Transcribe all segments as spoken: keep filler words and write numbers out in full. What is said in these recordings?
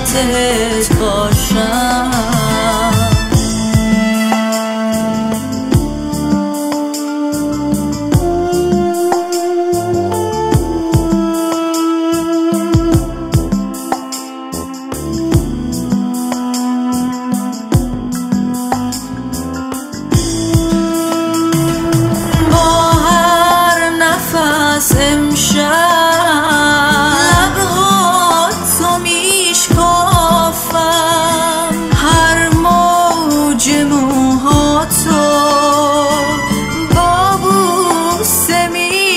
فاتحت باشم. امشب لبهاتو میشکافم، هر موج موهاتو با بوسه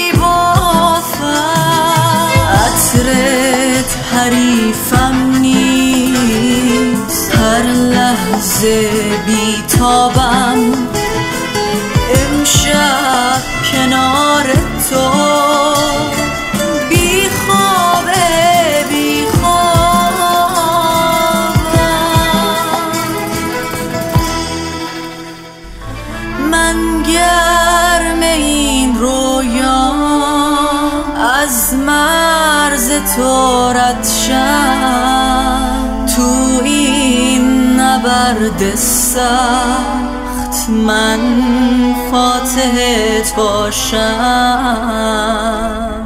میبافم. عطرت حریفم نیست، هر لحظه بیتابم. امشب کنار تو بی خوابه بی خوابم. من گرم این رویا از مرز تو رد شم، تو این نبرد سخت من فاتحت باشم.